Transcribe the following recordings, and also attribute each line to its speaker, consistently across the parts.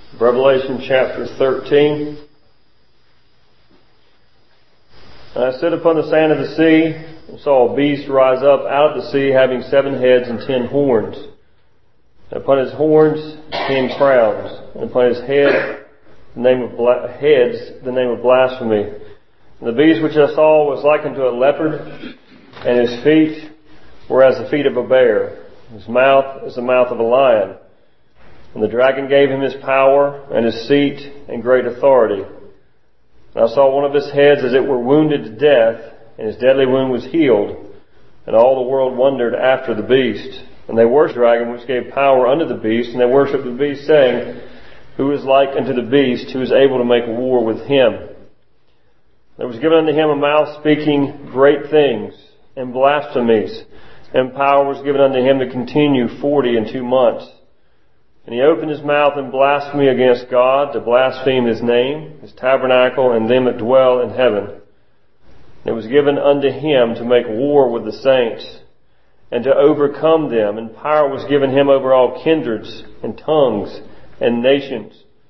Speaker 1: Revelation chapter 13. I stood upon the sand of the sea and saw a beast rise up out of the sea, having 7 heads and 10 horns. And upon his horns 10 crowns, and upon his head the name of blasphemy. And the beast which I saw was like unto a leopard, and his feet were as the feet of a bear. His mouth is the mouth of a lion. And the dragon gave him his power and his seat and great authority. And I saw one of his heads as it were wounded to death, and his deadly wound was healed. And all the world wondered after the beast. And they worshipped the dragon which gave power unto the beast, and they worshipped the beast, saying, Who is like unto the beast, who is able to make war with him? There was given unto him a mouth speaking great things and blasphemies, and power was given unto him to continue 42 months. And he opened his mouth in blasphemy against God, to blaspheme his name, his tabernacle, and them that dwell in heaven. And it was given unto him to make war with the saints, and to overcome them. And power was given him over all kindreds, and tongues, and nations.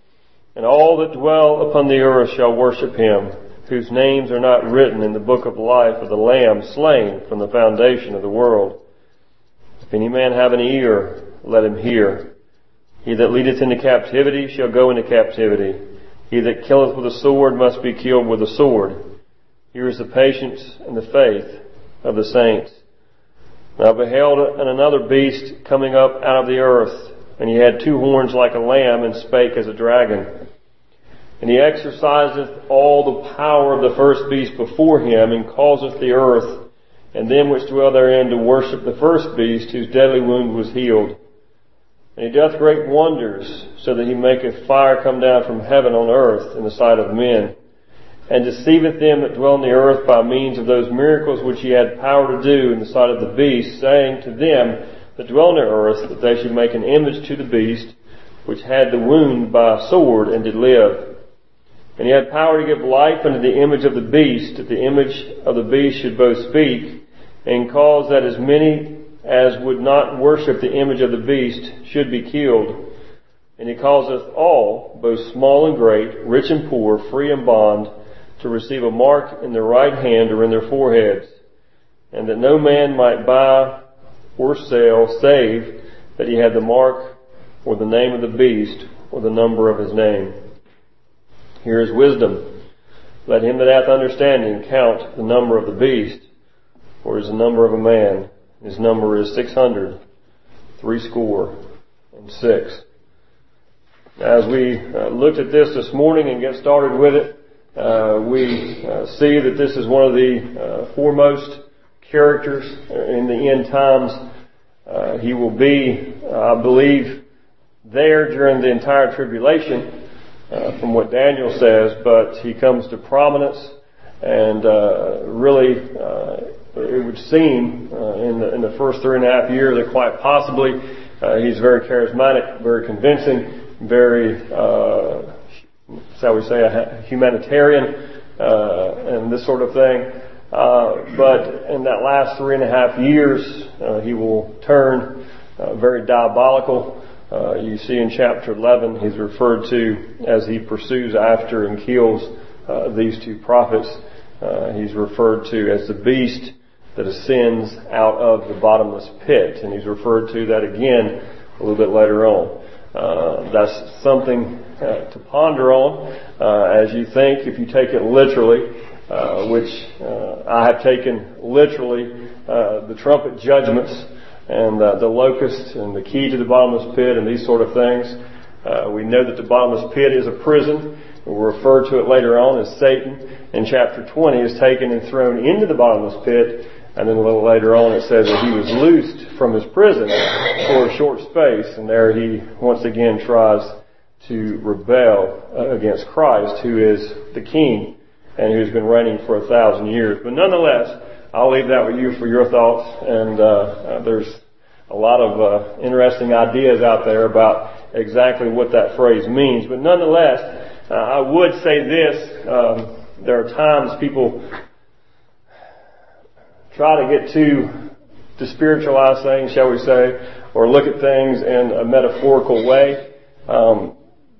Speaker 1: And all that dwell upon the earth shall worship him, whose names are not written in the book of life of the Lamb slain from the foundation of the world. If any man have an ear, let him hear. He that leadeth into captivity shall go into captivity. He that killeth with a sword must be killed with a sword. Here is the patience and the faith of the saints. And I beheld another beast coming up out of the earth, and he had 2 horns like a lamb, and spake as a dragon. And he exerciseth all the power of the first beast before him, and causeth the earth and them which dwell therein to worship the first beast, whose deadly wound was healed. And he doth great wonders, so that he maketh fire come down from heaven on earth in the sight of men, and deceiveth them that dwell on the earth by means of those miracles which he had power to do in the sight of the beast, saying to them that dwell on the earth that they should make an image to the beast, which had the wound by a sword, and did live. And he had power to give life unto the image of the beast, that the image of the beast should both speak, and cause that as many as would not worship the image of the beast should be killed. And he causeth all, both small and great, rich and poor, free and bond, to receive a mark in their right hand or in their foreheads, and that no man might buy or sell, save that he had the mark or the name of the beast or the number of his name. Here is wisdom. Let him that hath understanding count the number of the beast, for it is the number of a man. His number is 666. As we looked at this morning and get started with it, we see that this is one of the foremost characters in the end times. He will be, I believe, there during the entire tribulation, from what Daniel says, but he comes to prominence and really it would seem in the first 3.5 years that quite possibly he's very charismatic, very convincing, very shall we say a humanitarian and this sort of thing. But in that last 3.5 years he will turn very diabolical. You see in chapter 11 he's referred to as he pursues after and kills these 2 prophets. He's referred to as the beast that ascends out of the bottomless pit, and he's referred to that again a little bit later on. That's something to ponder on as you think, if you take it literally, which I have taken literally, the trumpet judgments and the locust and the key to the bottomless pit and these sort of things. We know that the bottomless pit is a prison. We'll refer to it later on as Satan in chapter 20 is taken and thrown into the bottomless pit. And then a little later on it says that he was loosed from his prison for a short space. And there he once again tries to rebel against Christ, who is the King and who's been reigning for 1,000 years. But nonetheless, I'll leave that with you for your thoughts. And there's a lot of interesting ideas out there about exactly what that phrase means. But nonetheless, I would say this. There are times people try to get to spiritualize things, shall we say, or look at things in a metaphorical way.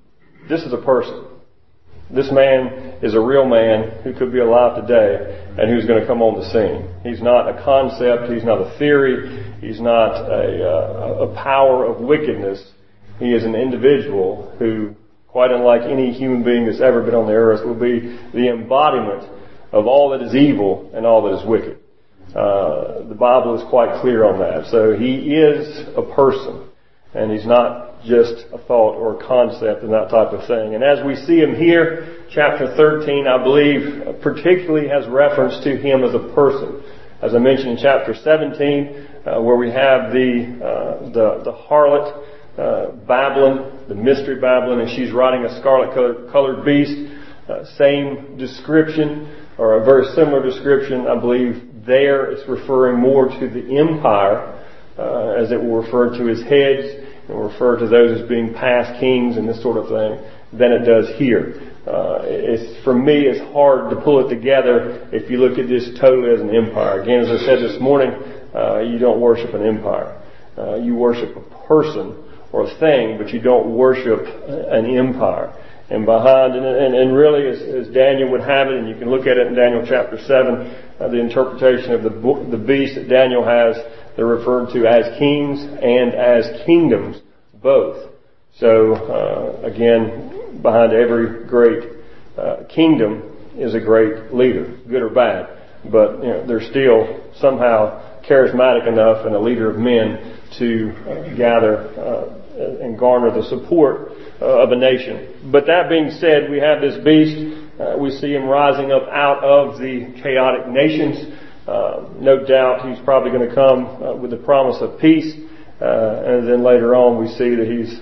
Speaker 1: this is a person. This man is a real man who could be alive today and who's going to come on the scene. He's not a concept. He's not a theory. He's not a power of wickedness. He is an individual who, quite unlike any human being that's ever been on the earth, will be the embodiment of all that is evil and all that is wicked. The Bible is quite clear on that. So he is a person, and he's not just a thought or a concept and that type of thing. And as we see him here, chapter 13, I believe, particularly has reference to him as a person. As I mentioned in chapter 17, where we have the harlot Babylon, the mystery Babylon, and she's riding a scarlet-colored beast. Same description, or a very similar description. I believe there it's referring more to the empire, as it will refer to his heads, and will refer to those as being past kings and this sort of thing, than it does here. For me, it's hard to pull it together if you look at this totally as an empire. Again, as I said this morning, you don't worship an empire. You worship a person or a thing, but you don't worship an empire. And behind, and really as Daniel would have it, and you can look at it in Daniel chapter 7, the interpretation of the beast that Daniel has, they're referred to as kings and as kingdoms, both. So, again, behind every great kingdom is a great leader, good or bad. But, they're still somehow charismatic enough and a leader of men to gather and garner the support of a nation. But that being said, we have this beast. We see him rising up out of the chaotic nations. No doubt he's probably going to come with the promise of peace. And then later on we see that he's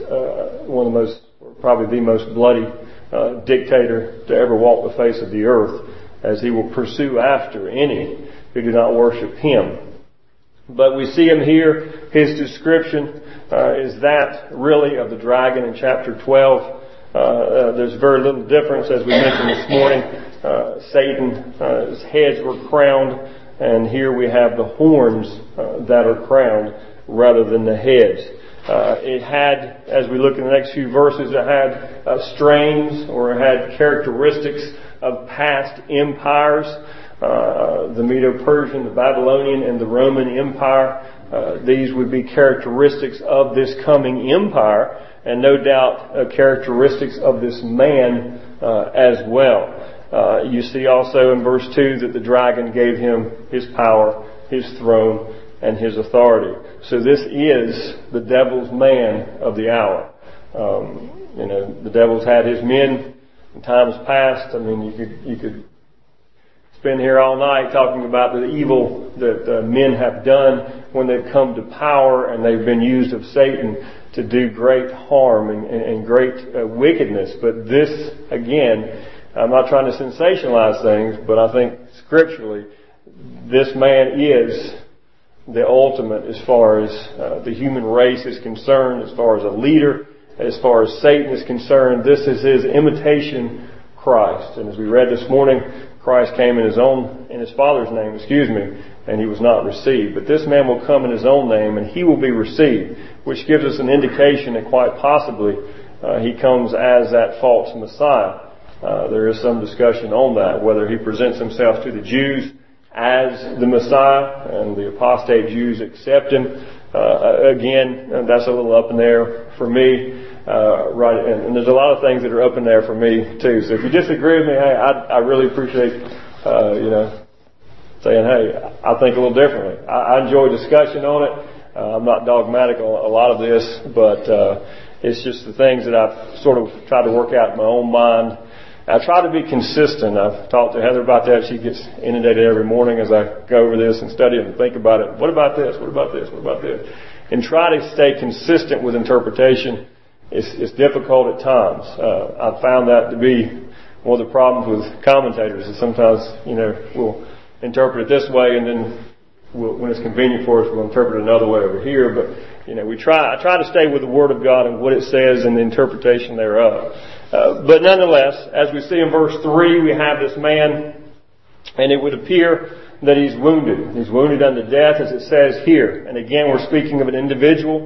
Speaker 1: probably the most bloody dictator to ever walk the face of the earth, as he will pursue after any who do not worship him. But we see him here. His description is that really of the dragon in chapter 12. There's very little difference, as we mentioned this morning. Satan's heads were crowned, and here we have the horns that are crowned rather than the heads. It had, as we look in the next few verses, it had strains, or it had characteristics of past empires. The Medo-Persian, the Babylonian, and the Roman Empire. These would be characteristics of this coming empire, and no doubt characteristics of this man as well. You see also in verse 2 that the dragon gave him his power, his throne, and his authority. So this is the devil's man of the hour. The devil's had his men in times past. I mean, you could spend here all night talking about the evil that men have done when they've come to power, and they've been used of Satan to do great harm and great wickedness. But this, again, I'm not trying to sensationalize things, but I think scripturally, this man is the ultimate as far as the human race is concerned, as far as a leader, as far as Satan is concerned. This is his imitation Christ. And as we read this morning, Christ came in his Father's name, and he was not received. But this man will come in his own name, and he will be received, which gives us an indication that quite possibly he comes as that false Messiah. There is some discussion on that, whether he presents himself to the Jews as the Messiah, and the apostate Jews accept him. Again, that's a little up in there for me. Right, and there's a lot of things that are up in there for me too. So if you disagree with me, hey, I really appreciate, saying, hey, I think a little differently. I enjoy discussion on it. I'm not dogmatic on a lot of this, but it's just the things that I've sort of tried to work out in my own mind. I try to be consistent. I've talked to Heather about that. She gets inundated every morning as I go over this and study it and think about it. What about this? What about this? What about this? And try to stay consistent with interpretation. It's difficult at times. I've found that to be one of the problems with commentators, is sometimes, we'll interpret it this way, and then when it's convenient for us, we'll interpret it another way over here. But, I try to stay with the Word of God and what it says and the interpretation thereof. But nonetheless, as we see in verse 3, we have this man, and it would appear that he's wounded. He's wounded unto death, as it says here. And again, we're speaking of an individual.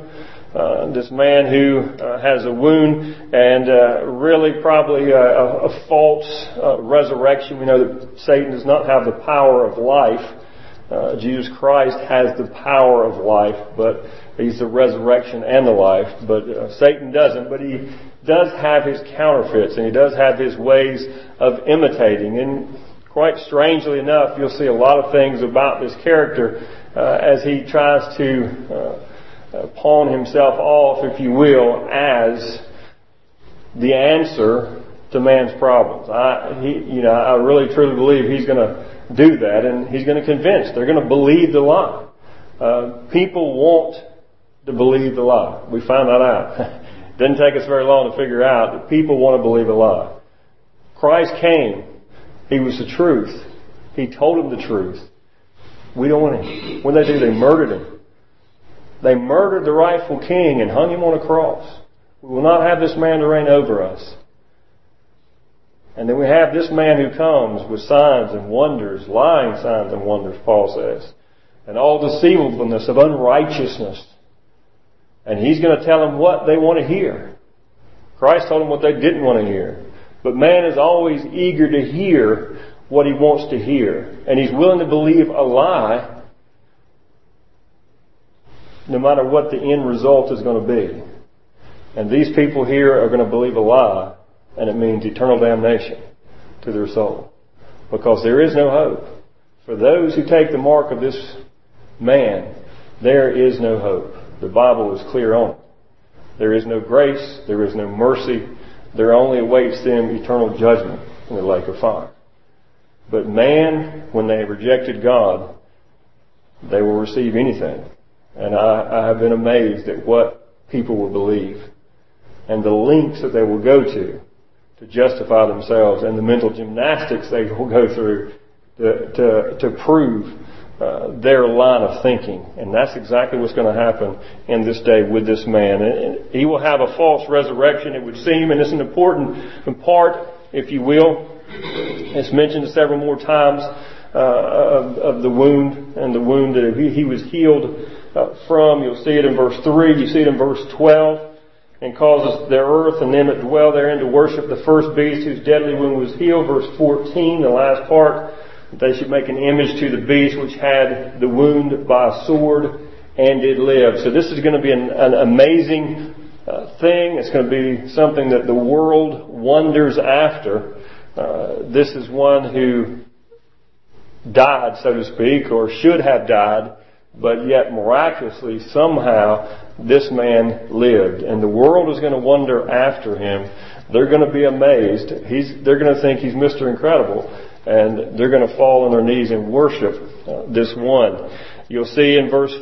Speaker 1: This man who has a wound and really probably a false resurrection. We know that Satan does not have the power of life. Jesus Christ has the power of life, but He's the resurrection and the life. But Satan doesn't. But he does have his counterfeits, and he does have his ways of imitating. And quite strangely enough, you'll see a lot of things about this character as he tries to pawn himself off, if you will, as the answer to man's problems. I really truly believe he's going to do that, and he's going to convince. They're going to believe the lie. People want to believe the lie. We found that out. Didn't take us very long to figure out that people want to believe a lie. Christ came. He was the truth. He told them the truth. We don't want him. When they do, they murdered him. They murdered the rightful king and hung him on a cross. We will not have this man to reign over us. And then we have this man who comes with signs and wonders, lying signs and wonders, Paul says, and all deceivableness of unrighteousness. And he's going to tell them what they want to hear. Christ told them what they didn't want to hear. But man is always eager to hear what he wants to hear. And he's willing to believe a lie no matter what the end result is going to be. And these people here are going to believe a lie, and it means eternal damnation to their soul. Because there is no hope. For those who take the mark of this man, there is no hope. The Bible is clear on it. There is no grace, there is no mercy. There only awaits them eternal judgment in the lake of fire. But man, when they have rejected God, they will receive anything. And I have been amazed at what people will believe and the lengths that they will go to justify themselves and the mental gymnastics they will go through to prove their line of thinking. And that's exactly what's going to happen in this day with this man. And he will have a false resurrection, it would seem, and it's an important part, if you will. It's mentioned several more times of the wound and the wound that he was healed from. You'll see it in verse 3. You see it in verse 12. And causes their earth and them that dwell therein to worship the first beast whose deadly wound was healed. Verse 14, the last part. They should make an image to the beast which had the wound by a sword and did live. So this is going to be an amazing thing. It's going to be something that the world wonders after. This is one who died, so to speak, or should have died, but yet miraculously, somehow, this man lived. And the world is going to wonder after him. They're going to be amazed. They're going to think he's Mr. Incredible. And they're going to fall on their knees and worship this one. You'll see in verse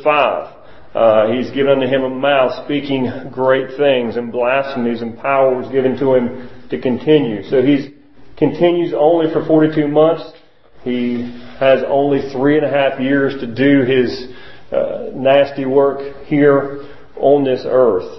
Speaker 1: 5, he's given unto him a mouth speaking great things, and blasphemies, and power was given to him to continue. So he continues only for 42 months. He has only 3.5 years to do his nasty work here on this earth.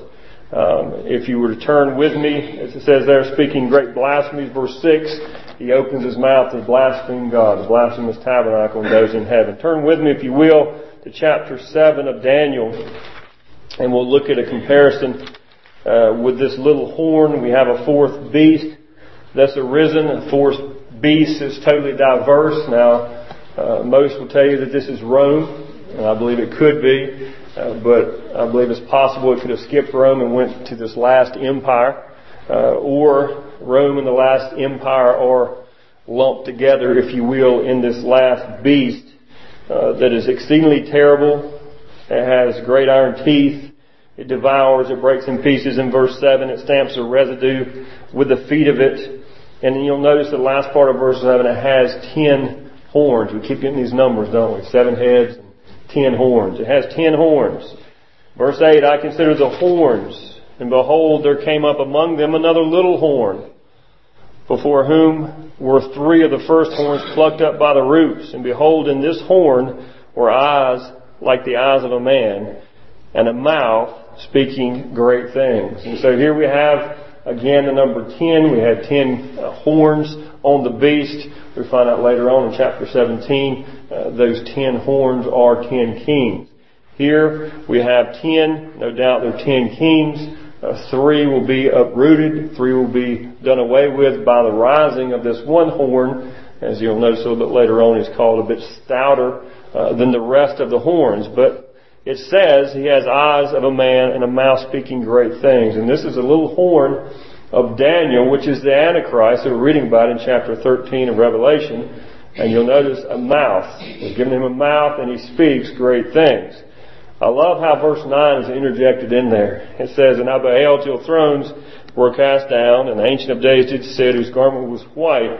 Speaker 1: If you were to turn with me, as it says there, speaking great blasphemies, verse 6, he opens his mouth to blaspheme God, the blasphemous tabernacle, and those in heaven. Turn with me, if you will, to chapter 7 of Daniel, and we'll look at a comparison with this little horn. We have a fourth beast that's arisen. The fourth beast is totally diverse. Now, most will tell you that this is Rome, and I believe it could be, but I believe it's possible it could have skipped Rome and went to this last empire, or Rome and the last empire are lumped together, if you will, in this last beast that is exceedingly terrible. It has great iron teeth. It devours. It breaks in pieces. In verse 7, it stamps a residue with the feet of it. And then you'll notice the last part of verse 7, it has 10 horns. We keep getting these numbers, don't we? 7 heads and 10 horns. It has 10 horns. Verse 8, I consider the horns, and behold, there came up among them another little horn, before whom were 3 of the first horns plucked up by the roots. And behold, in this horn were eyes like the eyes of a man, and a mouth speaking great things. And so here we have, again, the number 10. We had 10 horns on the beast. We find out later on in chapter 17, those 10 horns are 10 kings. Here we have 10. No doubt there are 10 kings. 3 will be uprooted. 3 will be done away with by the rising of this one horn. As you'll notice a little bit later on, he's called a bit stouter than the rest of the horns. But it says he has eyes of a man and a mouth speaking great things. And this is a little horn of Daniel, which is the Antichrist that we're reading about in chapter 13 of Revelation. And you'll notice a mouth. He's given him a mouth and he speaks great things. I love how verse 9 is interjected in there. It says, "And I beheld till thrones were cast down, and the Ancient of Days did sit, whose garment was white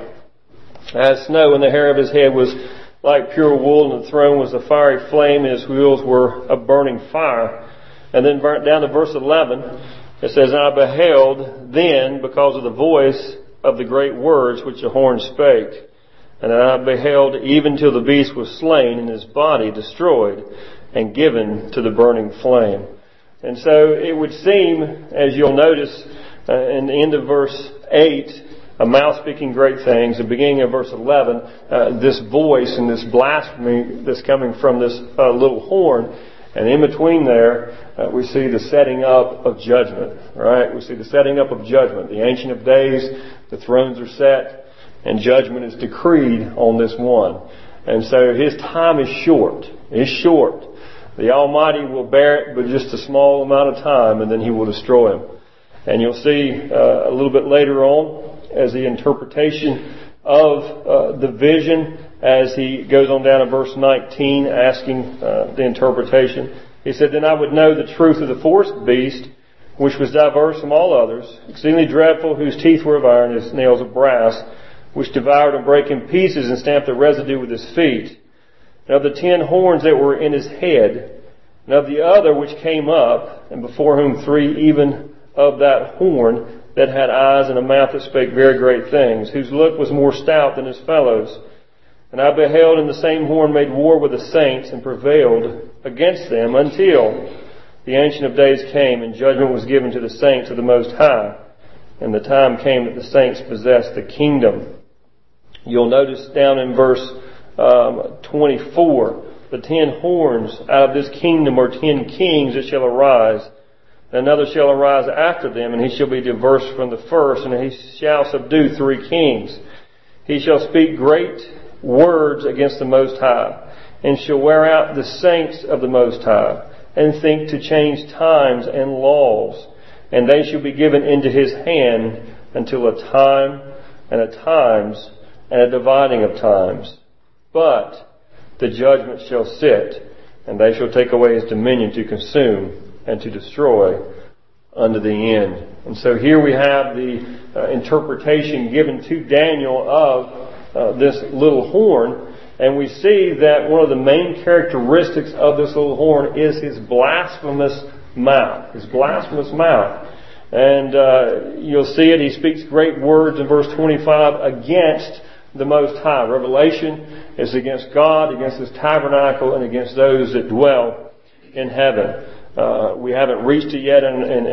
Speaker 1: as snow, and the hair of his head was like pure wool, and the throne was a fiery flame, and his wheels were a burning fire." And then down to verse 11, it says, "And I beheld then, because of the voice of the great words which the horn spake. And I beheld even till the beast was slain, and his body destroyed, and given to the burning flame." And so it would seem, as you'll notice in the end of verse 8, a mouth speaking great things. The beginning of verse 11, this voice and this blasphemy that's coming from this little horn. And in between there, we see the setting up of judgment. Right? We see the setting up of judgment. The Ancient of Days, the thrones are set, and judgment is decreed on this one. And so his time is short. It's short. The Almighty will bear it but just a small amount of time, and then he will destroy him. And you'll see a little bit later on, as the interpretation of the vision, as he goes on down to verse 19, asking the interpretation. He said, "Then I would know the truth of the fourth beast, which was diverse from all others, exceedingly dreadful, whose teeth were of iron, his nails of brass, which devoured and brake in pieces and stamped the residue with his feet. And of the 10 horns that were in his head, and of the other which came up, and before whom 3 even of that horn that had eyes and a mouth that spake very great things, whose look was more stout than his fellows. And I beheld, and the same horn made war with the saints, and prevailed against them until the Ancient of Days came, and judgment was given to the saints of the Most High. And the time came that the saints possessed the kingdom." You'll notice down in verse 24, "The 10 horns out of this kingdom are 10 kings that shall arise. Another shall arise after them, and he shall be diverse from the first, and he shall subdue 3 kings. He shall speak great words against the Most High, and shall wear out the saints of the Most High, and think to change times and laws. And they shall be given into his hand until a time and a times and a dividing of times. But the judgment shall sit, and they shall take away his dominion to consume and to destroy unto the end." And so here we have the interpretation given to Daniel of this little horn. And we see that one of the main characteristics of this little horn is his blasphemous mouth. His blasphemous mouth. And you'll see it. He speaks great words in verse 25 against the Most High. Revelation is against God, against his tabernacle, and against those that dwell in heaven. We haven't reached it yet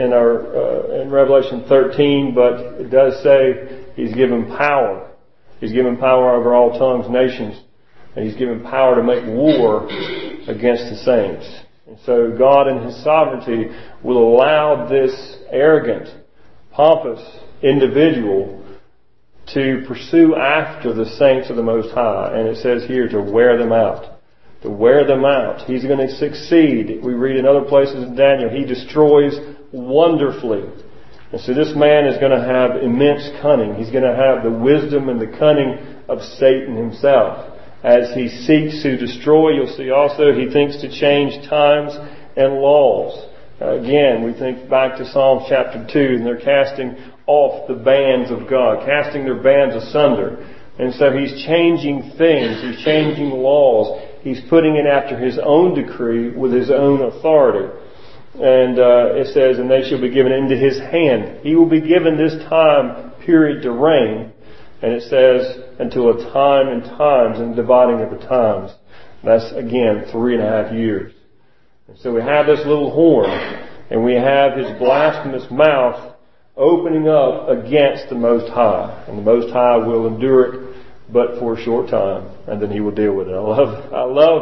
Speaker 1: in Revelation 13, but it does say he's given power. He's given power over all tongues, nations, and he's given power to make war against the saints. And so God in his sovereignty will allow this arrogant, pompous individual to pursue after the saints of the Most High. And it says here to wear them out. To wear them out. He's going to succeed. We read in other places in Daniel, he destroys wonderfully. And so this man is going to have immense cunning. He's going to have the wisdom and the cunning of Satan himself. As he seeks to destroy, you'll see also he thinks to change times and laws. Again, we think back to Psalm chapter 2, and they're casting off the bands of God, casting their bands asunder. And so he's changing things, he's changing laws, he's putting it after his own decree with his own authority. And it says, "And they shall be given into his hand." He will be given this time period to reign. And it says, until a time and times and dividing of the times. That's, again, 3.5 years. And so we have this little horn, and we have his blasphemous mouth opening up against the Most High. And the Most High will endure it but for a short time, and then he will deal with it. I love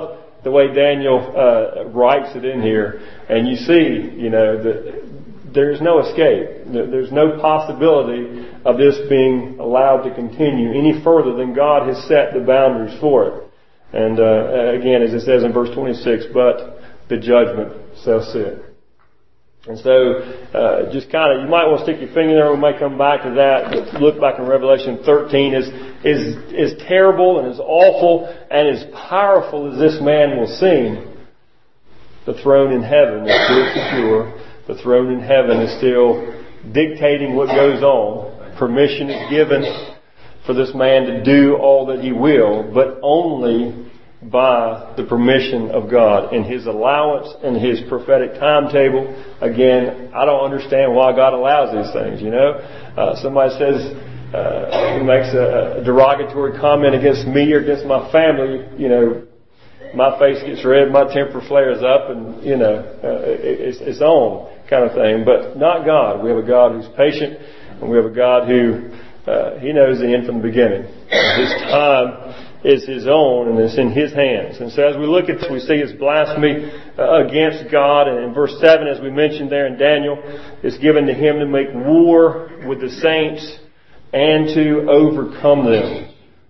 Speaker 1: the way Daniel writes it in here, and you see, that there's no escape. There's no possibility of this being allowed to continue any further than God has set the boundaries for it. And again, as it says in verse 26, but the judgment shall sit. And so, just kind of, you might want to stick your finger there. We may come back to that. But look back in Revelation 13. Is terrible and as awful and as powerful as this man will seem, the throne in heaven is still secure. The throne in heaven is still dictating what goes on. Permission is given for this man to do all that he will, but only by the permission of God and His allowance and His prophetic timetable. Again, I don't understand why God allows these things, Somebody says, he makes a derogatory comment against me or against my family, my face gets red, my temper flares up, and, it's on kind of thing. But not God. We have a God who's patient, and we have a God who, He knows the end from the beginning. His time is His own, and it's in His hands. And so as we look at this, we see His blasphemy against God. And in verse 7, as we mentioned there in Daniel, it's given to Him to make war with the saints and to overcome them.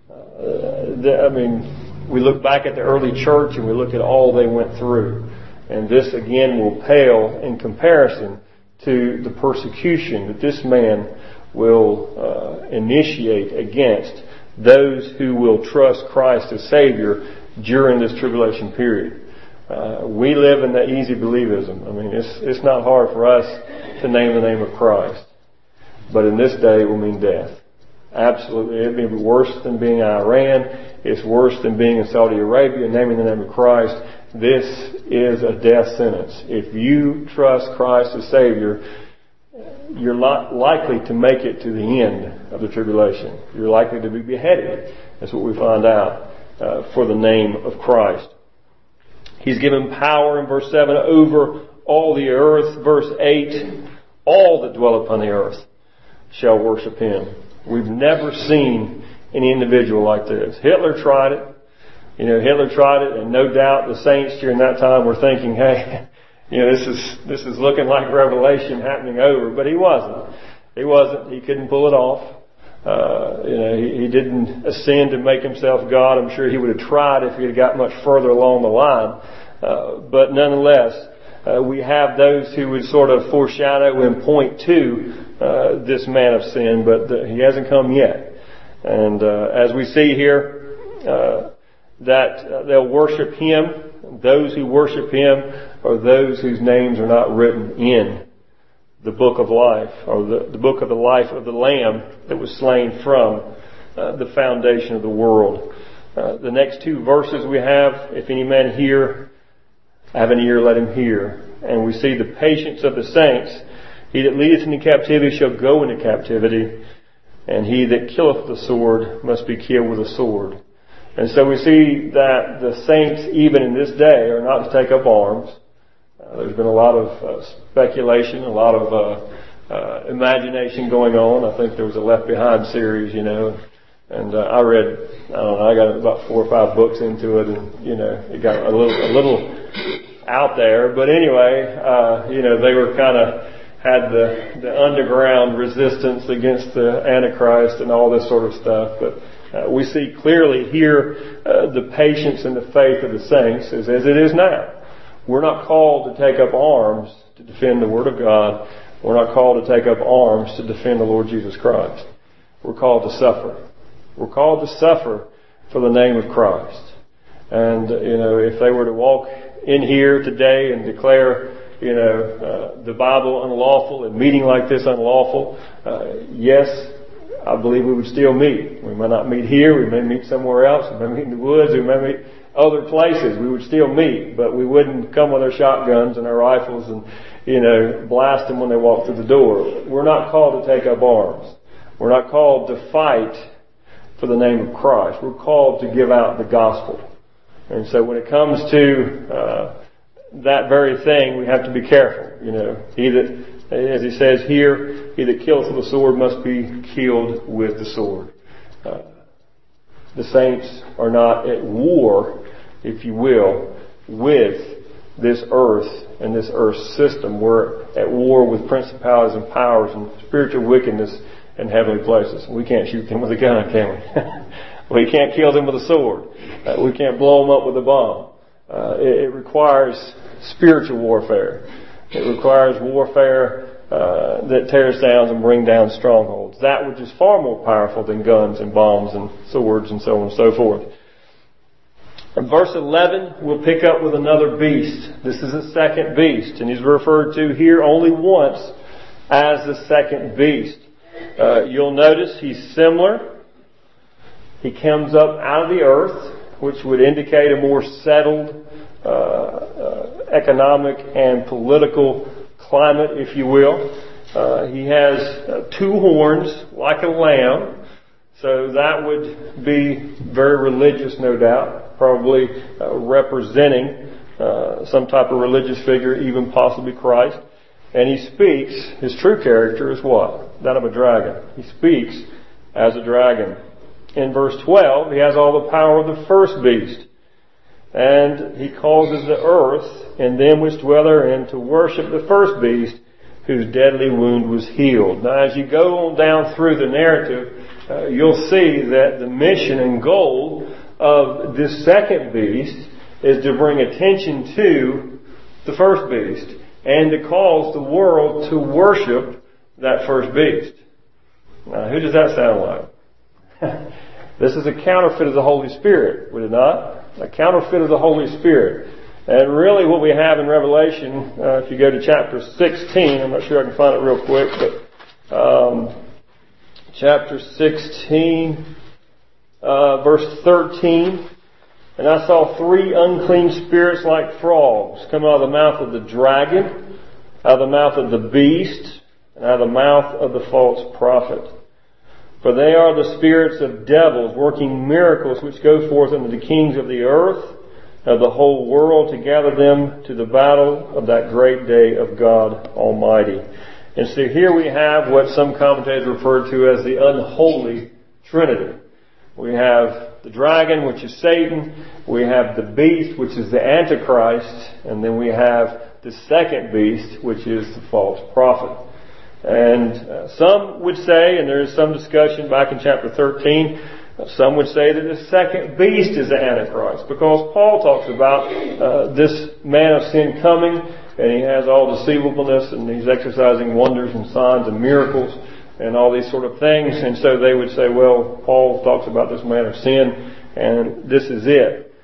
Speaker 1: We look back at the early church and we look at all they went through. And this again will pale in comparison to the persecution that this man will initiate against those who will trust Christ as Savior during this tribulation period. We live in the easy believism. It's not hard for us to name the name of Christ. But in this day it will mean death. Absolutely. It may be worse than being in Iran. It's worse than being in Saudi Arabia, naming the name of Christ. This is a death sentence. If you trust Christ as Savior, you're not likely to make it to the end of the tribulation. You're likely to be beheaded. That's what we find out for the name of Christ. He's given power in verse 7 over all the earth. Verse 8, all that dwell upon the earth shall worship Him. We've never seen any individual like this. Hitler tried it. Hitler tried it, and no doubt the saints during that time were thinking, hey, this is looking like Revelation happening over. But he wasn't. He couldn't pull it off. He didn't ascend to make himself God. I'm sure he would have tried if he had got much further along the line. But nonetheless, we have those who would sort of foreshadow and point to this man of sin, but he hasn't come yet. And as we see here, that they'll worship Him. Those who worship Him are those whose names are not written in the book of life, or the book of the life of the Lamb that was slain from the foundation of the world. The next two verses we have, if any man have an ear, let him hear. And we see the patience of the saints. He that leadeth into captivity shall go into captivity, and he that killeth with the sword must be killed with a sword. And so we see that the saints, even in this day, are not to take up arms. There's been a lot of speculation, a lot of imagination going on. I think there was a Left Behind series, and I read, I got about 4 or 5 books into it, and it got a little out there. But anyway, they were kind of had the underground resistance against the Antichrist and all this sort of stuff. But we see clearly here the patience and the faith of the saints as it is now. We're not called to take up arms to defend the Word of God. We're not called to take up arms to defend the Lord Jesus Christ. We're called to suffer. We're called to suffer for the name of Christ. And, if they were to walk in here today and declare, the Bible unlawful and meeting like this unlawful, yes, I believe we would still meet. We might not meet here. We may meet somewhere else. We may meet in the woods. We may meet other places. We would still meet, but we wouldn't come with our shotguns and our rifles and, blast them when they walk through the door. We're not called to take up arms. We're not called to fight for the name of Christ. We're called to give out the gospel. And so when it comes to that very thing, we have to be careful. He that, as he says here, he that killeth with the sword must be killed with the sword. The saints are not at war, if you will, with this earth and this earth system. We're at war with principalities and powers and spiritual wickedness in heavenly places. We can't shoot them with a gun, can we? We can't kill them with a sword. We can't blow them up with a bomb. It requires spiritual warfare. It requires warfare that tears down and brings down strongholds. That which is far more powerful than guns and bombs and swords and so on and so forth. In verse 11, we'll pick up with another beast. This is the second beast, and he's referred to here only once as the second beast. You'll notice he's similar. He comes up out of the earth, which would indicate a more settled economic and political climate, if you will. He has 2 horns like a lamb, so that would be very religious, no doubt, probably representing some type of religious figure, even possibly Christ. And he speaks, his true character is what? That of a dragon. He speaks as a dragon. In verse 12, he has all the power of the first beast. And he causes the earth and them which dwell therein to worship the first beast, whose deadly wound was healed. Now, as you go on down through the narrative, you'll see that the mission and goal of this second beast is to bring attention to the first beast and to cause the world to worship that first beast. Now, who does that sound like? This is a counterfeit of the Holy Spirit, would it not? A counterfeit of the Holy Spirit. And really what we have in Revelation, if you go to chapter 16, I'm not sure I can find it real quick, but chapter 16, verse 13, and I saw 3 unclean spirits like frogs come out of the mouth of the dragon, out of the mouth of the beast, and out of the mouth of the false prophet. For they are the spirits of devils, working miracles which go forth unto the kings of the earth, of the whole world, to gather them to the battle of that great day of God Almighty. And so here we have what some commentators refer to as the unholy Trinity. We have the dragon, which is Satan. We have the beast, which is the Antichrist. And then we have the second beast, which is the false prophet. And some would say, and there is some discussion back in chapter 13, some would say that the second beast is the Antichrist, because Paul talks about this man of sin coming, and he has all deceivableness, and he's exercising wonders and signs and miracles and all these sort of things. And so they would say, well, Paul talks about this man of sin, and this is it.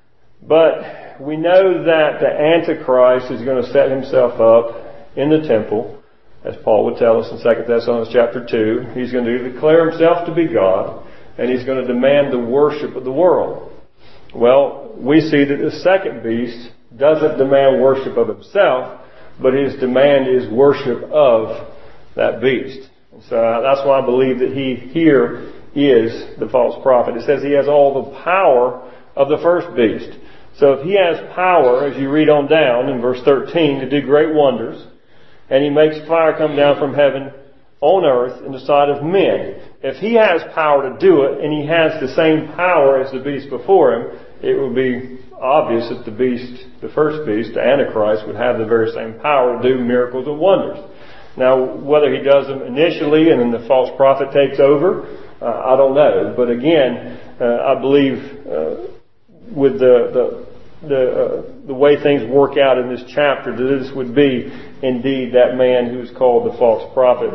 Speaker 1: But we know that the Antichrist is going to set himself up in the temple, as Paul would tell us in 2 Thessalonians chapter 2. He's going to declare himself to be God, and he's going to demand the worship of the world. Well, we see that the second beast doesn't demand worship of himself, but his demand is worship of that beast. And so that's why I believe that he here is the false prophet. It says he has all the power of the first beast. So if he has power, as you read on down in verse 13, to do great wonders, and he makes fire come down from heaven on earth in the sight of men. If he has power to do it, and he has the same power as the beast before him, it would be obvious that the beast, the first beast, the Antichrist, would have the very same power to do miracles and wonders. Now, whether he does them initially and then the false prophet takes over, I don't know. But again, I believe with the way things work out in this chapter, that this would be indeed that man who's called the false prophet.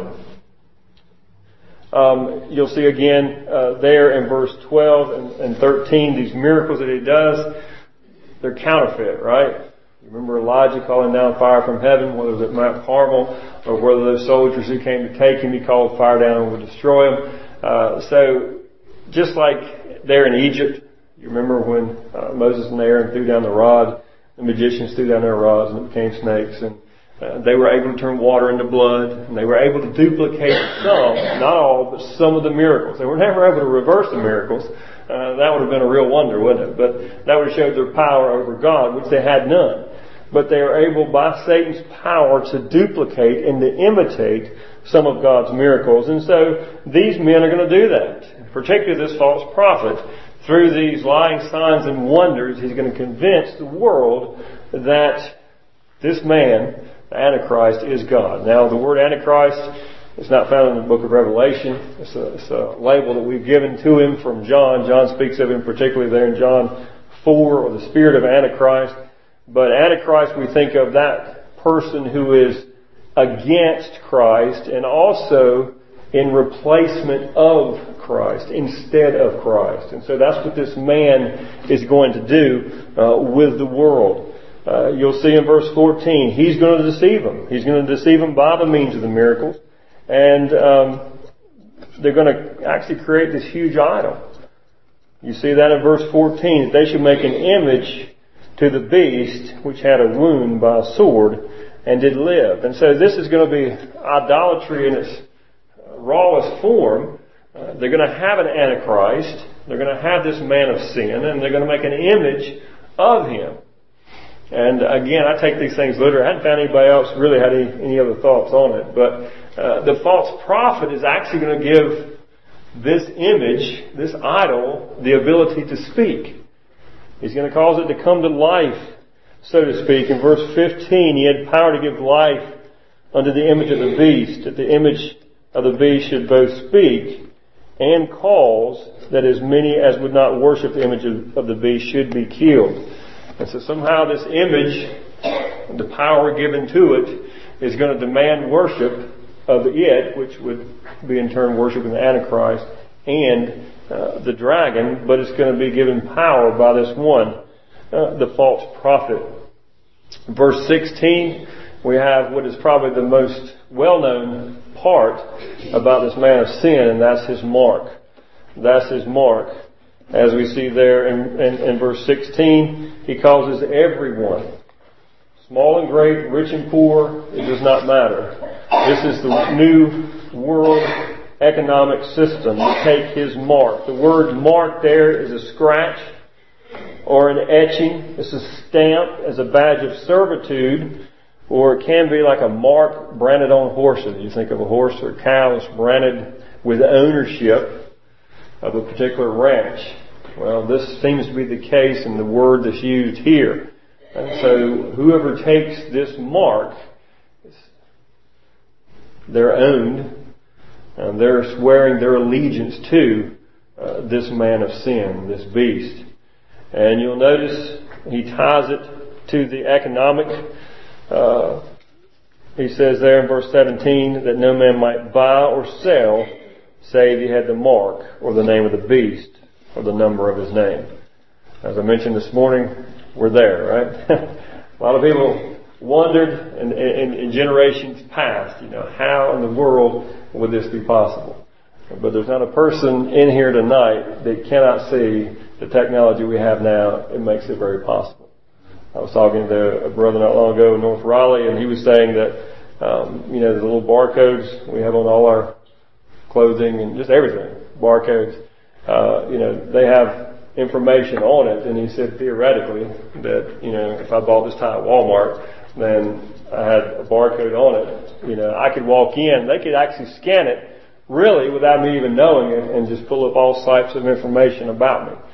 Speaker 1: You'll see again there in verse 12 and 13, these miracles that he does, they're counterfeit, right? You remember Elijah calling down fire from heaven, whether it was at Mount Carmel or whether those soldiers who came to take him, he called fire down and would destroy them. So just like there in Egypt, you remember when Moses and Aaron threw down the rod, the magicians threw down their rods and it became snakes, and they were able to turn water into blood, and they were able to duplicate some, not all, but some of the miracles. They were never able to reverse the miracles. That would have been a real wonder, wouldn't it? But that would have showed their power over God, which they had none. But they were able, by Satan's power, to duplicate and to imitate some of God's miracles. And so these men are going to do that, particularly this false prophet. through these lying signs and wonders, he's going to convince the world that this man, the Antichrist, is God. Now, the word Antichrist is not found in the book of Revelation. It's a label that we've given to him from John. John speaks of him particularly there in John 4, or the spirit of Antichrist. But Antichrist, we think of that person who is against Christ and also in replacement of Christ, instead of Christ. And so that's what this man is going to do with the world. You'll see in verse 14, he's going to deceive them. He's going to deceive them by the means of the miracles. And they're going to actually create this huge idol. You see that in verse 14, that they should make an image to the beast which had a wound by a sword and did live. And so this is going to be idolatry in its rawest form. They're going to have an Antichrist. They're going to have this man of sin, and they're going to make an image of him. And again, I take these things literally. I hadn't found anybody else really had any other thoughts on it. But the false prophet is actually going to give this image, this idol, the ability to speak. He's going to cause it to come to life, so to speak. In verse 15, he had power to give life unto the image of the beast, that the image of the beast should both speak and cause that as many as would not worship the image of the beast should be killed. And so somehow this image, the power given to it, is going to demand worship of it, which would be in turn worshiping the Antichrist and the dragon, but it's going to be given power by this one, the false prophet. Verse 16, we have what is probably the most well-known part about this man of sin, and that's his mark. That's his mark. As we see there in verse 16, he causes everyone, small and great, rich and poor, it does not matter. This is the new world economic system. You take his mark. The word mark there is a scratch or an etching. It's a stamp as a badge of servitude, or it can be like a mark branded on horses. You think of a horse or a cow that's branded with ownership of a particular ranch. Well, this seems to be the case in the word that's used here. And so whoever takes this mark, they're owned, and they're swearing their allegiance to this man of sin, this beast. And you'll notice he ties it to the economic. He says there in verse 17 that no man might buy or sell save he had the mark or the name of the beast or the number of his name. As I mentioned this morning, we're there, right? A lot of people wondered in generations past, how in the world would this be possible? But there's not a person in here tonight that cannot see the technology we have now. It makes it very possible. I was talking to a brother not long ago in North Raleigh, and he was saying that, the little barcodes we have on all our clothing and just everything, barcodes, they have information on it. And he said theoretically that, if I bought this tie at Walmart, then I had a barcode on it. I could walk in, they could actually scan it really without me even knowing it and just pull up all types of information about me.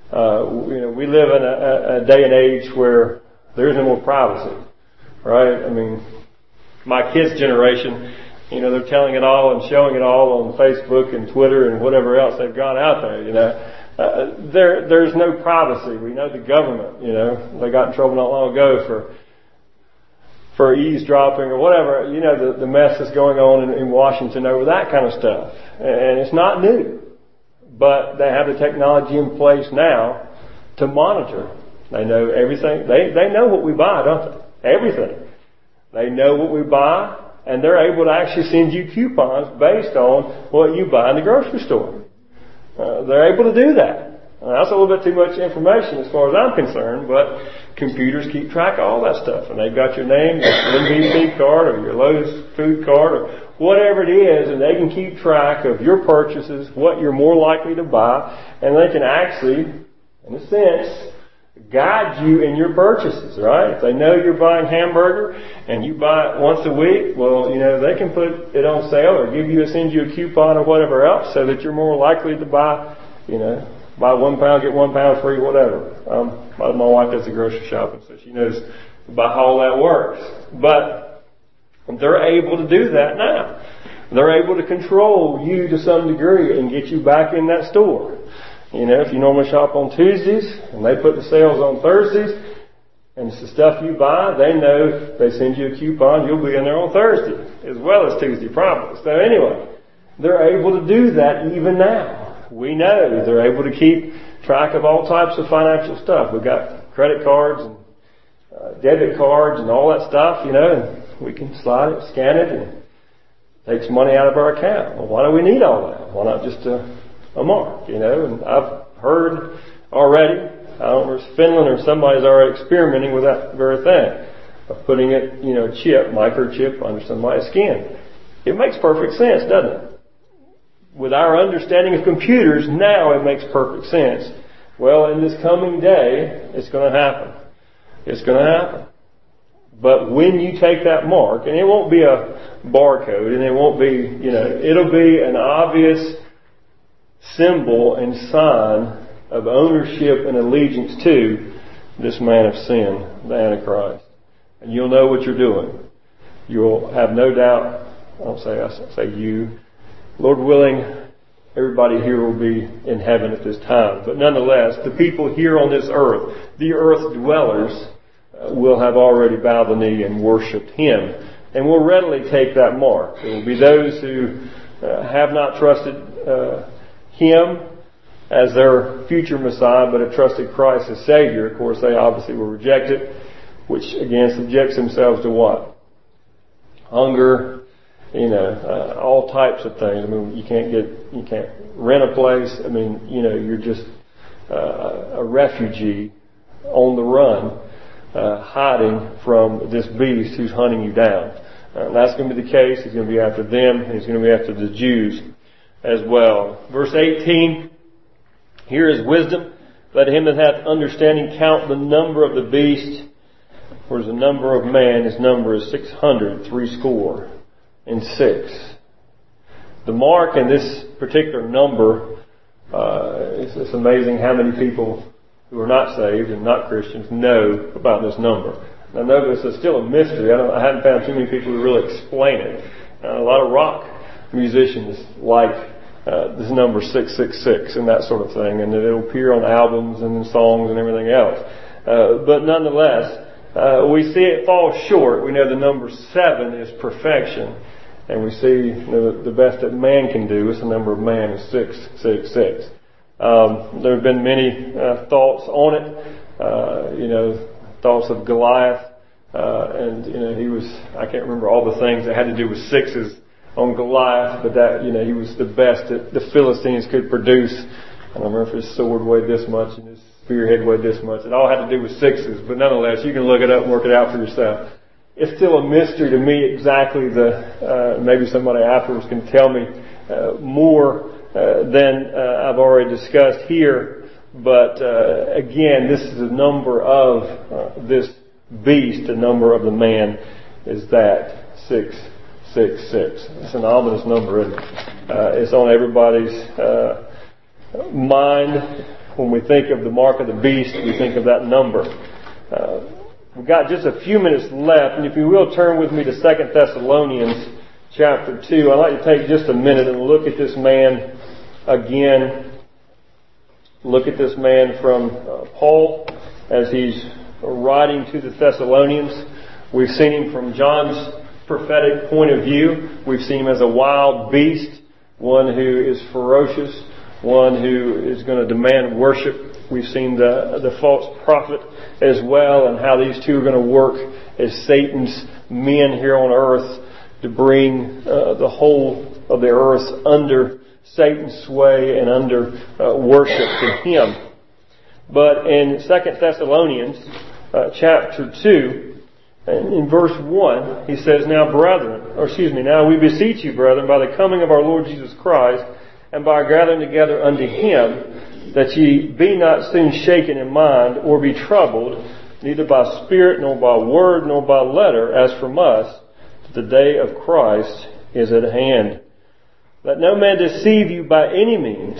Speaker 1: We live in a day and age where there is no more privacy, right? I mean, my kids' generation, they're telling it all and showing it all on Facebook and Twitter and whatever else they've got out there, there's no privacy. We know the government, they got in trouble not long ago for eavesdropping or whatever, the mess that's going on in Washington over that kind of stuff. And it's not new. But they have the technology in place now to monitor. They know everything. They know what we buy, don't they? Everything. They know what we buy, and they're able to actually send you coupons based on what you buy in the grocery store. They're able to do that. That's a little bit too much information as far as I'm concerned, but computers keep track of all that stuff. And they've got your name, your NBC card, or your Lowe's food card, or whatever it is, and they can keep track of your purchases, what you're more likely to buy, and they can actually, in a sense, guide you in your purchases, right? If they know you're buying hamburger and you buy it once a week, well, they can put it on sale or send you a coupon or whatever else so that you're more likely to buy, buy 1 pound, get 1 pound free, whatever. My wife does the grocery shopping, so she knows about how all that works. But they're able to do that now. They're able to control you to some degree and get you back in that store. You know, if you normally shop on Tuesdays and they put the sales on Thursdays and it's the stuff you buy, they know if they send you a coupon, you'll be in there on Thursday as well as Tuesday probably. So anyway, they're able to do that even now. We know they're able to keep track of all types of financial stuff. We've got credit cards and debit cards and all that stuff, you know, and we can slide it, scan it, and it takes money out of our account. Well, why do we need all that? Why not just a mark, you know? And I've heard already, I don't know if it's Finland or somebody's already experimenting with that very thing of putting it, you know, microchip under somebody's skin. It makes perfect sense, doesn't it? With our understanding of computers, now it makes perfect sense. Well, in this coming day, it's going to happen. It's going to happen. But when you take that mark, and it won't be a barcode, and it won't be, you know, it'll be an obvious symbol and sign of ownership and allegiance to this man of sin, the Antichrist. And you'll know what you're doing. You'll have no doubt, I say you, Lord willing, everybody here will be in heaven at this time. But nonetheless, the people here on this earth, the earth dwellers, will have already bowed the knee and worshipped Him. And will readily take that mark. It will be those who have not trusted Him as their future Messiah, but have trusted Christ as Savior. Of course, they obviously will reject it, which again subjects themselves to what? Hunger, you know, all types of things. I mean, you can't rent a place. I mean, you know, you're just a refugee on the run, hiding from this beast who's hunting you down. That's going to be the case. He's going to be after them, and he's going to be after the Jews as well. Verse 18, here is wisdom. Let him that hath understanding count the number of the beast, for the number of man, his number is 666. The mark in this particular number, it's amazing how many people who are not saved and not Christians know about this number. Now notice it's still a mystery. I haven't found too many people who really explain it. A lot of rock musicians like this number 666 and that sort of thing, and it'll appear on albums and in songs and everything else. But nonetheless, we see it fall short. We know the number 7 is perfection, and we see the best that man can do is the number of man is 666. There have been many thoughts on it. Thoughts of Goliath, and I can't remember all the things that had to do with sixes on Goliath, but that he was the best that the Philistines could produce. I don't remember if his sword weighed this much and his spearhead weighed this much. It all had to do with sixes, but nonetheless, you can look it up and work it out for yourself. It's still a mystery to me exactly maybe somebody afterwards can tell me more than I've already discussed here. But again, this is the number of this beast. The number of the man is that 666. It's an ominous number, isn't it? It's on everybody's mind. When we think of the mark of the beast, we think of that number. We've got just a few minutes left, and if you will turn with me to 2 Thessalonians chapter 2, I'd like to take just a minute and look at this man again. Look at this man from Paul as he's writing to the Thessalonians. We've seen him from John's prophetic point of view. We've seen him as a wild beast, one who is ferocious, one who is going to demand worship. We've seen the false prophet as well, and how these two are going to work as Satan's men here on earth to bring the whole of the earth under Satan's sway and under worship to him. But in 2 Thessalonians chapter 2, in verse 1, he says, Now we beseech you, brethren, by the coming of our Lord Jesus Christ, and by our gathering together unto Him, that ye be not soon shaken in mind, or be troubled, neither by spirit, nor by word, nor by letter, as from us, that the day of Christ is at hand. Let no man deceive you by any means,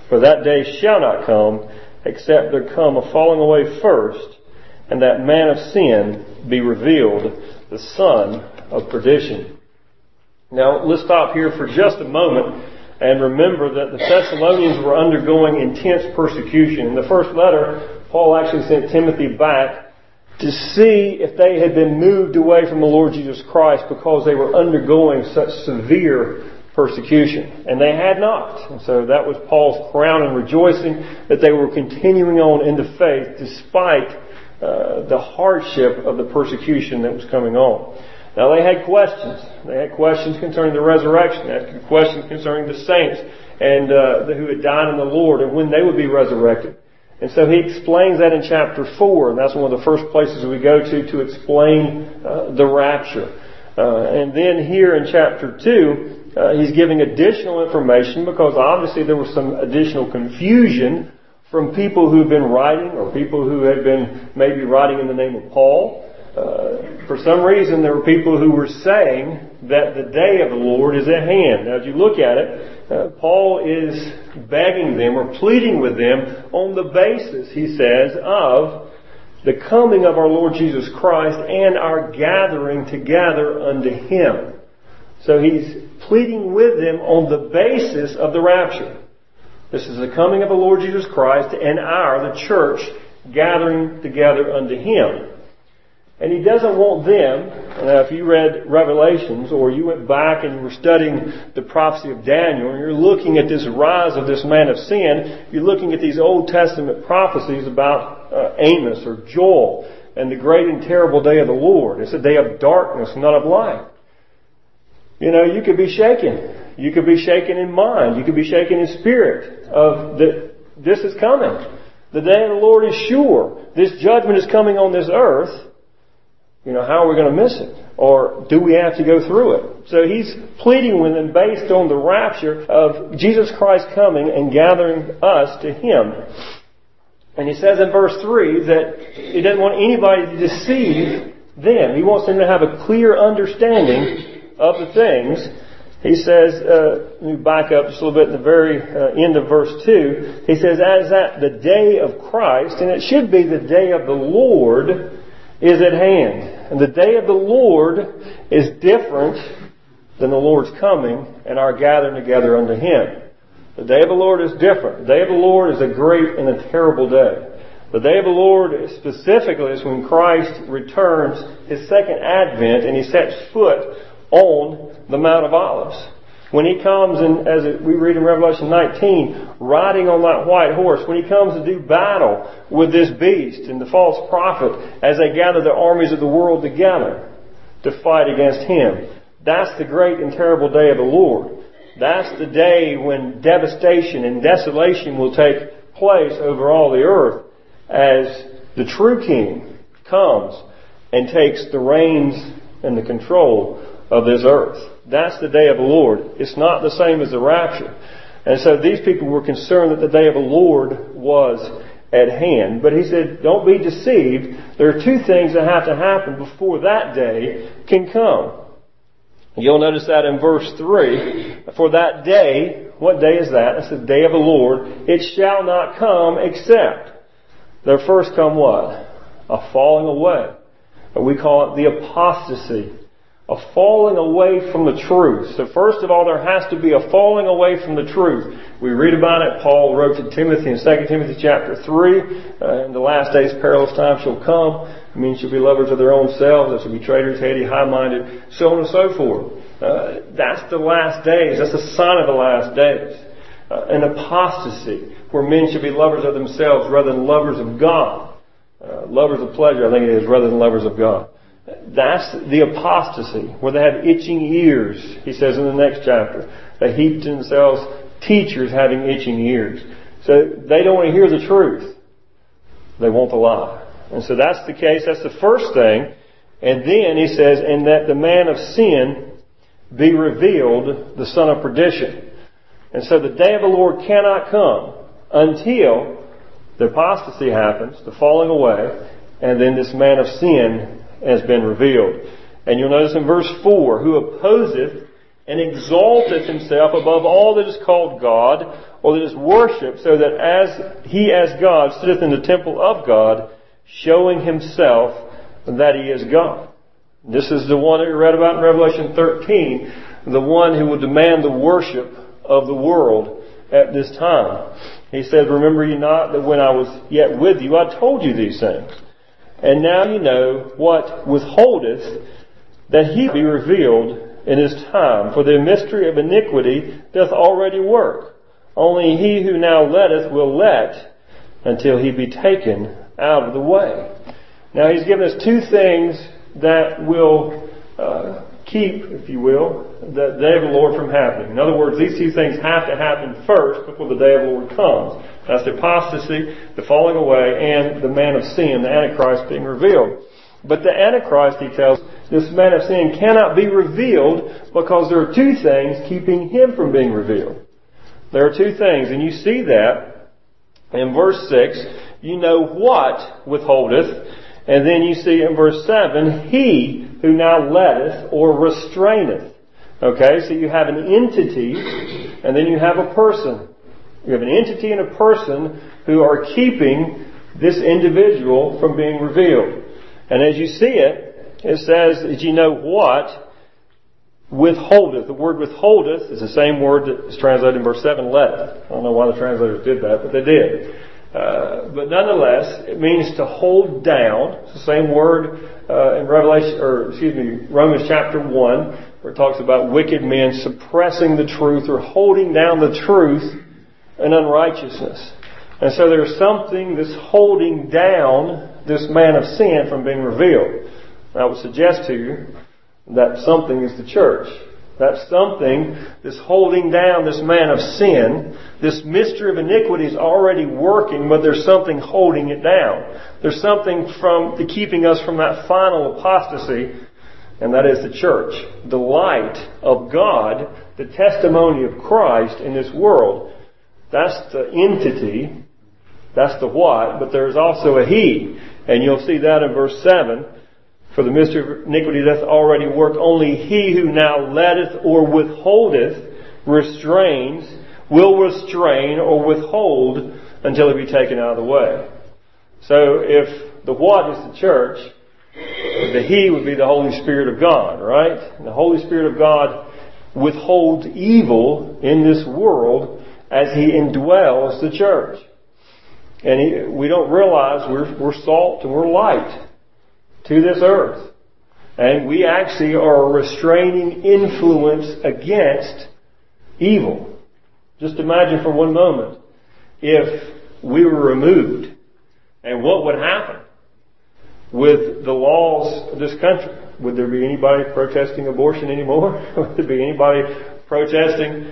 Speaker 1: For that day shall not come, except there come a falling away first, and that man of sin be revealed, the son of perdition. Now, let's stop here for just a moment and remember that the Thessalonians were undergoing intense persecution. In the first letter, Paul actually sent Timothy back to see if they had been moved away from the Lord Jesus Christ because they were undergoing such severe persecution. And they had not. And so that was Paul's crown and rejoicing that they were continuing on in the faith despite the hardship of the persecution that was coming on. Now they had questions. They had questions concerning the resurrection. They had questions concerning the saints and who had died in the Lord and when they would be resurrected. And so he explains that in chapter 4, and that's one of the first places we go to explain the rapture. And then here in chapter 2, he's giving additional information because obviously there was some additional confusion from people who have been writing or people who had been maybe writing in the name of Paul. For some reason, there were people who were saying that the day of the Lord is at hand. Now, as you look at it, Paul is begging them or pleading with them on the basis, he says, of the coming of our Lord Jesus Christ and our gathering together unto Him. So he's pleading with them on the basis of the rapture. This is the coming of the Lord Jesus Christ and the church, gathering together unto Him. And he doesn't want them, if you read Revelations or you went back and you were studying the prophecy of Daniel and you're looking at this rise of this man of sin, you're looking at these Old Testament prophecies about Amos or Joel and the great and terrible day of the Lord. It's a day of darkness, not of light. You know, you could be shaken. You could be shaken in mind. You could be shaken in spirit of that this is coming. The day of the Lord is sure. This judgment is coming on this earth. You know, how are we going to miss it? Or do we have to go through it? So he's pleading with them based on the rapture of Jesus Christ coming and gathering us to Him. And he says in verse 3 that he doesn't want anybody to deceive them. He wants them to have a clear understanding of the things. He says, let me back up just a little bit at the very end of verse 2. He says, as at the day of Christ, and it should be the day of the Lord, is at hand. And the day of the Lord is different than the Lord's coming and our gathering together unto Him. The day of the Lord is different. The day of the Lord is a great and a terrible day. The day of the Lord specifically is when Christ returns His second advent and He sets foot on the Mount of Olives. When He comes, and as we read in Revelation 19, riding on that white horse, when He comes to do battle with this beast and the false prophet as they gather the armies of the world together to fight against Him. That's the great and terrible day of the Lord. That's the day when devastation and desolation will take place over all the earth as the true King comes and takes the reins and the control of this earth. That's the day of the Lord. It's not the same as the rapture. And so these people were concerned that the day of the Lord was at hand. But he said, don't be deceived. There are two things that have to happen before that day can come. You'll notice that in verse 3. For that day, what day is that? It's the day of the Lord. It shall not come except there first come what? A falling away. We call it the apostasy. A falling away from the truth. So first of all, there has to be a falling away from the truth. We read about it. Paul wrote to Timothy in 2 Timothy chapter 3. In the last days, perilous times shall come. It means shall be lovers of their own selves. They shall be traitors, heady, high-minded, so on and so forth. That's the last days. That's the sign of the last days. An apostasy, where men should be lovers of themselves rather than lovers of God. Lovers of pleasure, I think it is, rather than lovers of God. That's the apostasy, where they have itching ears, he says in the next chapter. They heap to themselves teachers having itching ears. So they don't want to hear the truth. They want the lie. And so that's the case. That's the first thing. And then he says, and that the man of sin be revealed, the son of perdition. And so the day of the Lord cannot come until the apostasy happens, the falling away, and then this man of sin has been revealed. And you'll notice in verse 4, who opposeth and exalteth himself above all that is called God, or that is worshipped, so that as God sitteth in the temple of God, showing himself that he is God. This is the one that we read about in Revelation 13, the one who will demand the worship of the world at this time. He said, remember ye not that when I was yet with you, I told you these things. And now you know what withholdeth that he be revealed in his time. For the mystery of iniquity doth already work. Only he who now letteth will let until he be taken out of the way. Now he's given us two things that will keep, if you will, the day of the Lord from happening. In other words, these two things have to happen first before the day of the Lord comes. That's the apostasy, the falling away, and the man of sin, the Antichrist, being revealed. But the Antichrist, he tells, this man of sin cannot be revealed because there are two things keeping him from being revealed. There are two things, and you see that in verse 6, you know what withholdeth, and then you see in verse 7, he who now letteth or restraineth. Okay, so you have an entity, and then you have a person. You have an entity and a person who are keeping this individual from being revealed. And as you see it, it says that you know what withholdeth. The word withholdeth is the same word that is translated in verse 7, letteth. I don't know why the translators did that, but they did. But nonetheless, it means to hold down. It's the same word in Romans chapter 1, where it talks about wicked men suppressing the truth or holding down the truth in unrighteousness. And so there's something that's holding down this man of sin from being revealed. I would suggest to you that something is the church. That something that's holding down this man of sin. This mystery of iniquity is already working, but there's something holding it down. There's something keeping us from that final apostasy, and that is the church. The light of God, the testimony of Christ in this world. That's the entity. That's the what, but there's also a he. And you'll see that in verse 7. For the mystery of iniquity doth already work. Only he who now letteth or withholdeth restrains, will restrain or withhold until it be taken out of the way. So if the what is the church, the he would be the Holy Spirit of God, right? And the Holy Spirit of God withholds evil in this world as he indwells the church. And we don't realize we're salt and we're light to this earth. And we actually are a restraining influence against evil. Just imagine for one moment if we were removed, and what would happen with the laws of this country. Would there be anybody protesting abortion anymore? Would there be anybody protesting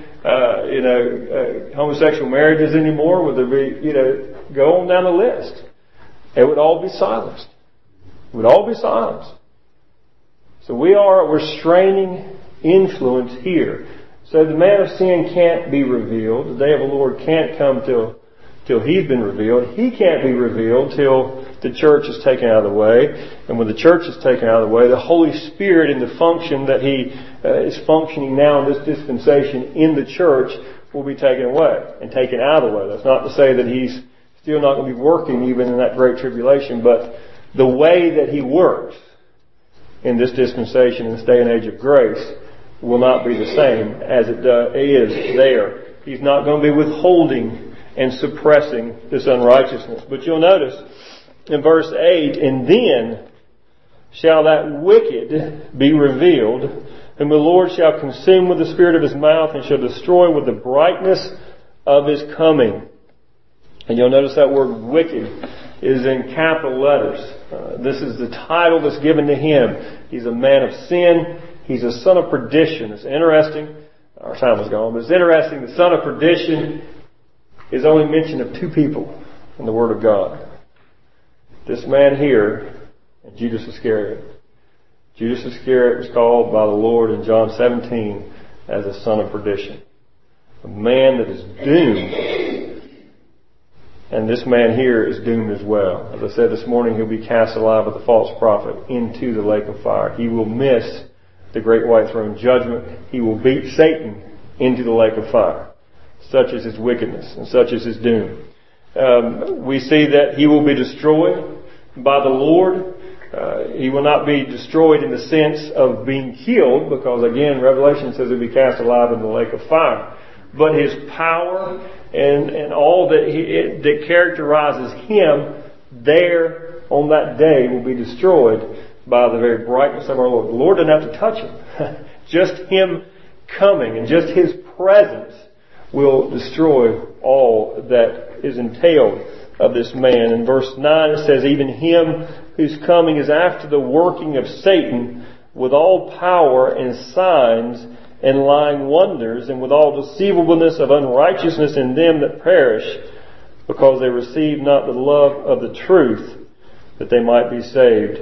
Speaker 1: homosexual marriages anymore? Would there be, go on down the list. It would all be silenced. It would all be silenced. So we are a restraining influence here. So the man of sin can't be revealed. The day of the Lord can't come till he's been revealed. He can't be revealed till the church is taken out of the way. And when the church is taken out of the way, the Holy Spirit in the function that he is functioning now in this dispensation in the church will be taken away and taken out of the way. That's not to say that he's still not going to be working even in that great tribulation, but the way that he works in this dispensation, in this day and age of grace, will not be the same as it is there. He's not going to be withholding and suppressing this unrighteousness. But you'll notice in verse 8, and then shall that wicked be revealed, whom the Lord shall consume with the spirit of his mouth, and shall destroy with the brightness of his coming. And you'll notice that word wicked is in capital letters. This is the title that's given to him. He's a man of sin. He's a son of perdition. It's interesting. Our time is gone, but it's interesting. The son of perdition is only mentioned of two people in the Word of God. This man here and Judas Iscariot. Judas Iscariot was called by the Lord in John 17 as a son of perdition. A man that is doomed. And this man here is doomed as well. As I said this morning, he'll be cast alive with the false prophet into the lake of fire. He will miss the great white throne judgment. He will beat Satan into the lake of fire. Such is his wickedness and such is his doom. We see that he will be destroyed by the Lord. He will not be destroyed in the sense of being killed, because again, Revelation says he'll be cast alive in the lake of fire. But his power and all that characterizes him there on that day will be destroyed by the very brightness of our Lord. The Lord doesn't have to touch him. Just him coming and just his presence will destroy all that is entailed of this man. In verse 9 it says, even him whose coming is after the working of Satan with all power and signs and lying wonders, and with all deceivableness of unrighteousness in them that perish, because they receive not the love of the truth, that they might be saved.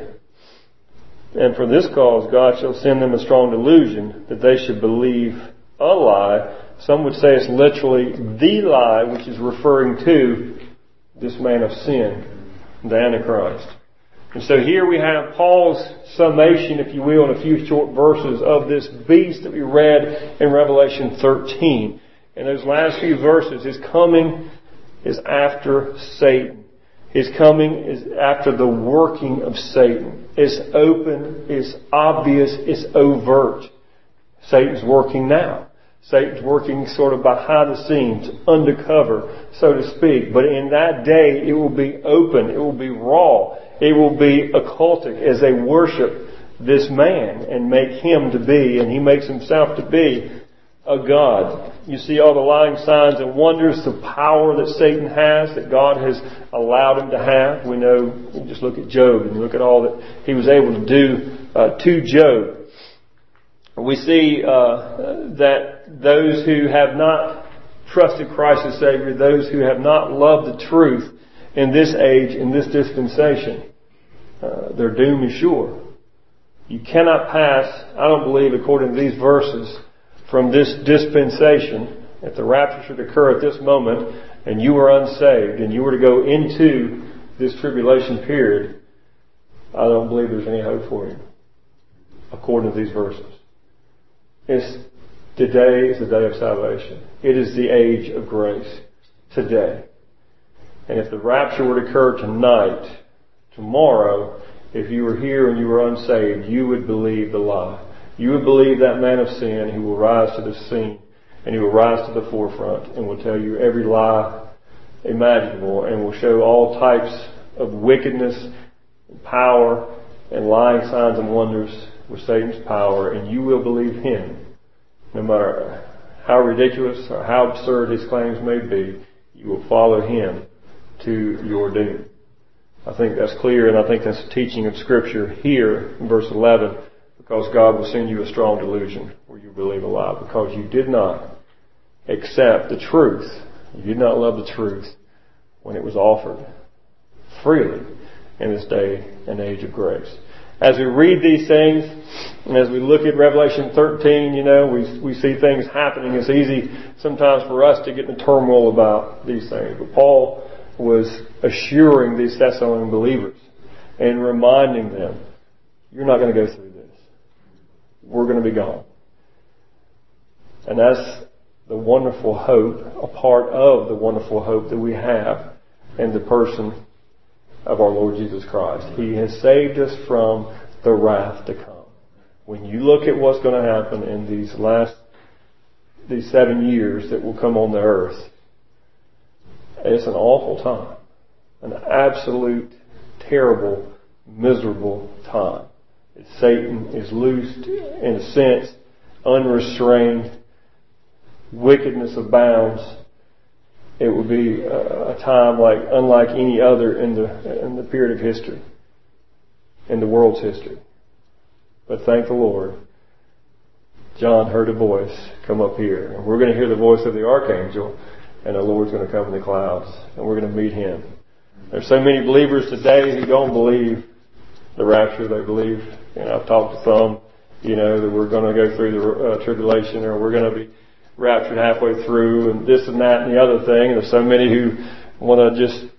Speaker 1: And for this cause God shall send them a strong delusion, that they should believe a lie. Some would say it's literally the lie, which is referring to this man of sin, the Antichrist. And so here we have Paul's summation, if you will, in a few short verses of this beast that we read in Revelation 13. In those last few verses, his coming is after Satan. His coming is after the working of Satan. It's open, it's obvious, it's overt. Satan's working now. Satan's working sort of behind the scenes, undercover, so to speak. But in that day, it will be open, it will be raw, it will be occultic as they worship this man and make him to be, and he makes himself to be, a god. You see all the lying signs and wonders, the power that Satan has, that God has allowed him to have. We know, you just look at Job and look at all that he was able to do to Job. We see that those who have not trusted Christ as Savior, those who have not loved the truth in this age, in this dispensation, their doom is sure. You cannot pass, I don't believe, according to these verses, from this dispensation, if the rapture should occur at this moment, and you were unsaved, and you were to go into this tribulation period, I don't believe there's any hope for you, according to these verses. Today is the day of salvation. It is the age of grace. Today. And if the rapture were to occur tonight, tomorrow, if you were here and you were unsaved, you would believe the lie. You would believe that man of sin who will rise to the scene and he will rise to the forefront and will tell you every lie imaginable and will show all types of wickedness and power and lying signs and wonders with Satan's power, and you will believe him. No matter how ridiculous or how absurd his claims may be, you will follow him to your doom. I think that's clear, and I think that's the teaching of Scripture here in verse 11, because God will send you a strong delusion where you believe a lie, because you did not accept the truth. You did not love the truth when it was offered freely in this day and age of grace. As we read these things, and as we look at Revelation 13, we see things happening. It's easy sometimes for us to get in turmoil about these things. But Paul was assuring these Thessalonian believers and reminding them, you're not going to go through this. We're going to be gone. And that's the wonderful hope, a part of the wonderful hope that we have in the person of our Lord Jesus Christ. He has saved us from the wrath to come. When you look at what's going to happen in these 7 years that will come on the earth, it's an awful time. An absolute, terrible, miserable time. Satan is loosed, in a sense, unrestrained. Wickedness abounds. It will be a time unlike any other in the period of history, in the world's history. But thank the Lord, John heard a voice come up here, and we're going to hear the voice of the archangel, and the Lord's going to come in the clouds, and we're going to meet him. There's so many believers today who don't believe the rapture. They believe, I've talked to some, that we're going to go through the tribulation, or we're going to be raptured halfway through, and this and that and the other thing. And there's so many who want to just,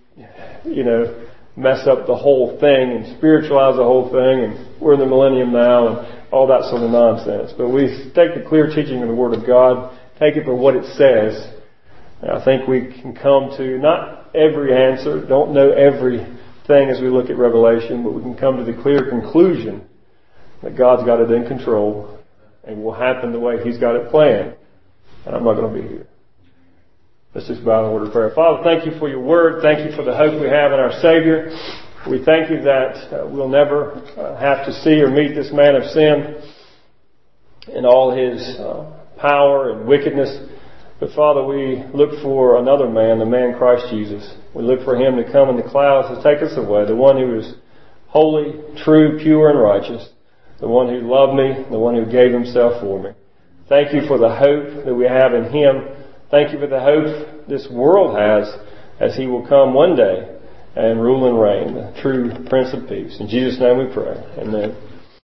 Speaker 1: mess up the whole thing and spiritualize the whole thing, and we're in the millennium now, and all that sort of nonsense. But we take the clear teaching of the Word of God, take it for what it says. And I think we can come to not every answer, don't know everything as we look at Revelation, but we can come to the clear conclusion that God's got it in control and will happen the way He's got it planned. And I'm not going to be here. Let's just bow in a word of prayer. Father, thank you for your Word. Thank you for the hope we have in our Savior. We thank you that we'll never have to see or meet this man of sin in all his power and wickedness. But Father, we look for another man, the man Christ Jesus. We look for Him to come in the clouds to take us away, the one who is holy, true, pure, and righteous, the one who loved me, the one who gave Himself for me. Thank you for the hope that we have in Him. Thank you for the hope this world has as He will come one day and rule and reign, the true Prince of Peace. In Jesus' name we pray. Amen.